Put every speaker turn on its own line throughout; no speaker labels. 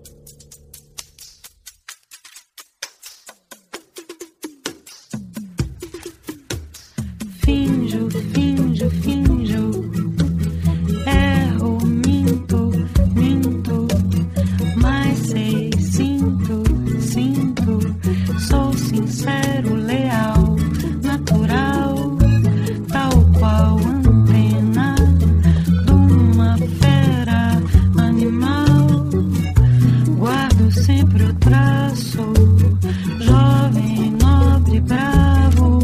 Finjo, finjo, finjo. Erro, minto, minto. Mas sei, sinto, sinto. Sou sincero, leal, natural. Tal qual antena de uma fera animal. Guardo sempre o traço. Jovem, nobre, bravo.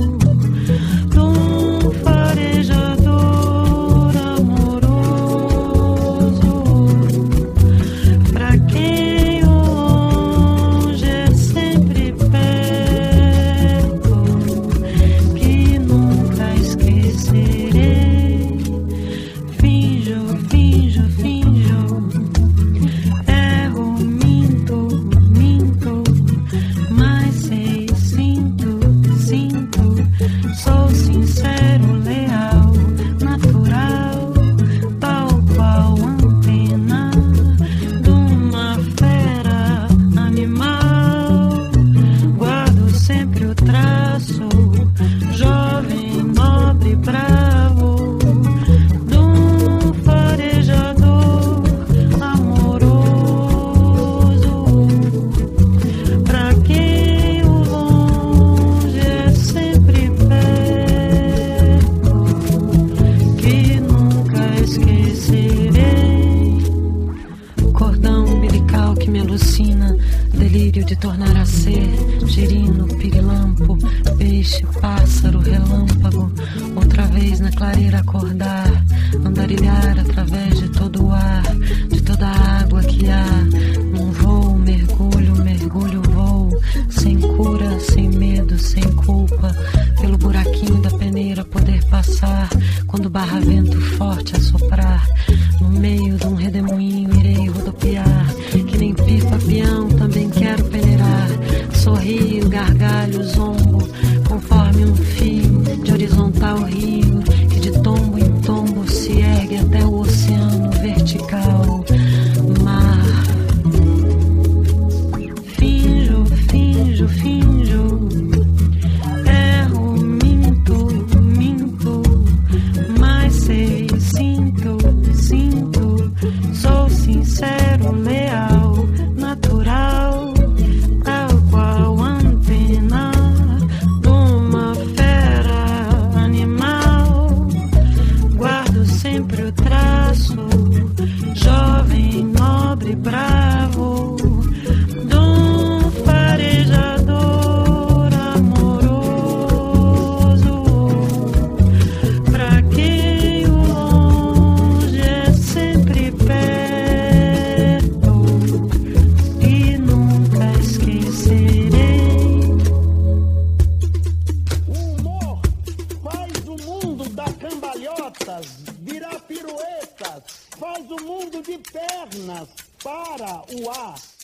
Delírio de tornar a ser girino, pirilampo, peixe, pássaro, relâmpago. Outra vez na clareira acordar, andarilhar através de todo o ar, de toda a água que há. Num voo, mergulho, mergulho, voo, sem cura, sem medo, sem culpa. Pelo buraquinho da peneira poder passar, quando barra vento forte a soprar. No meio de um redemoinho irei rodopiar, que nem pipa, peão, também quero peneirar. Sorrio, gargalho, zombo, conforme um fio de horizontal rio, que de tombo em tombo se ergue até o oceano vertical. Mar. Finjo, finjo, finjo. Erro, minto, minto. Mas sei, sinto, sinto. Sou sincero, leal, natural. Tal qual antena de uma fera animal. Guardo sempre o traço. Jovem, nobre, bravo. De um farejador amoroso. Pra quem o longe é sempre perto. E nunca esquecerei.
O humor faz o mundo dar cambalhotas, virar piruetas, faz o mundo de pernas para o ar.